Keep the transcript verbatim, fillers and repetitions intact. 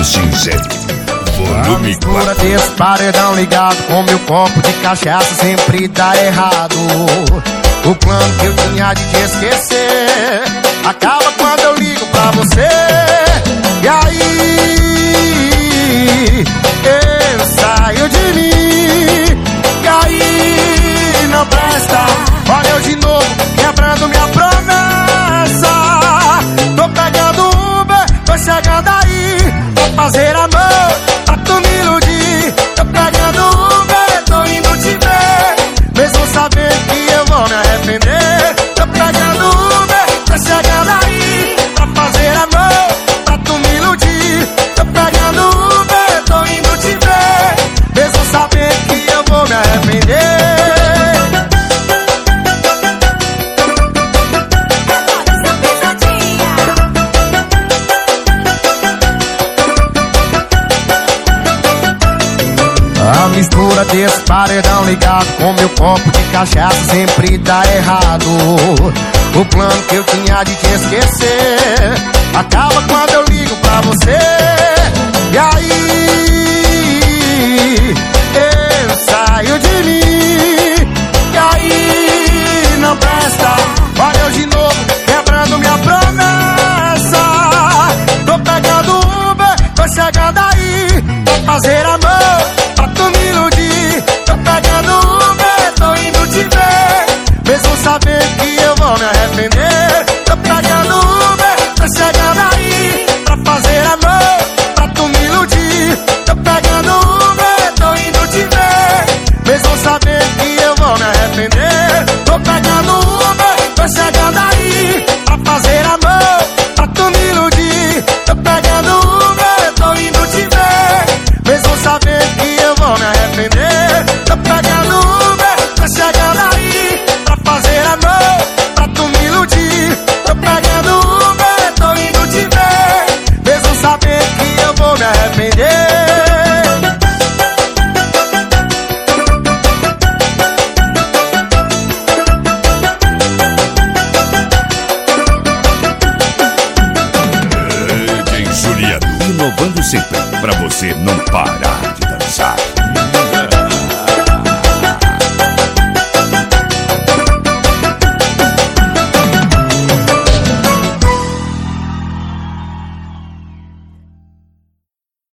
cinzento. A mistura desse paredão ligado com meu copo de cachaça sempre dá errado. O plano que eu tinha de te esquecer acaba quando eu ligo pra você. E aí eu saio de mim. E aí não presta. Olha eu de novo quebrando minha promessa. Tô pegando Uber, tô chegando aí. Vou fazer amor pra tu me iludir. Tô pegando Uber, tô indo te ver, mesmo sabendo que eu vou me arrepender. Tô pegando Uber, tô chegando aí pra fazer amor pra tu me iludir. Tô pegando Uber, tô indo te ver, mesmo sabendo que eu vou me arrepender. A mistura desse paredão ligado com meu copo de cachaça sempre dá errado. O plano que eu tinha de te esquecer acaba quando eu ligo pra você. E aí eu saio de mim. E aí não presta. Olha eu de novo quebrando minha promessa. Tô pegando Uber, tô chegando aí. Vou fazer amor pra tu me iludir. Tô pegando Uber, tô indo te ver, mesmo sabendo que eu vou me arrepender. Tô pegando Uber, tô chegando aí pra fazer amor pra tu me iludir. Tô pegando Uber, tô indo te ver, mesmo sabendo que eu vou me arrepender. Tô pegando Uber, tô chegando aí pra fazer amor pra tu me iludir. Tô pegando Uber, tô indo te ver, mesmo sabendo que eu vou me arrepender. Tô pegando Uber, tô chegando aí pra fazer amor pra tu me iludir. Tô pegando Uber, tô indo te ver, mesmo sabendo que eu vou me arrepender. D J Juliano, inovando sempre pra você não parar de dançar.